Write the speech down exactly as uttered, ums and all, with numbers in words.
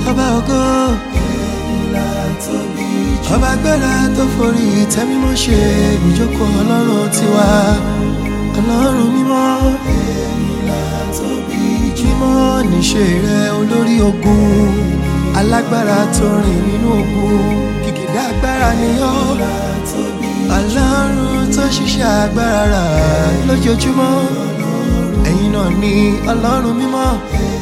ọba ògo ọba agbára tó forí ìtẹ́ mímọ́ ṣe ìjókòó ọlọ́run tiwa ọlọ́run mímọ́ mímọ́ níṣe rẹ olórí ogun alágbára tó rìn nínú ogun kìkìdá agbára ni ọ́ ọlọ́run tó ṣiṣẹ́ agbára rà lójoojúmọ́ ẹ̀yin náà ni ọlọ́run mímọ́.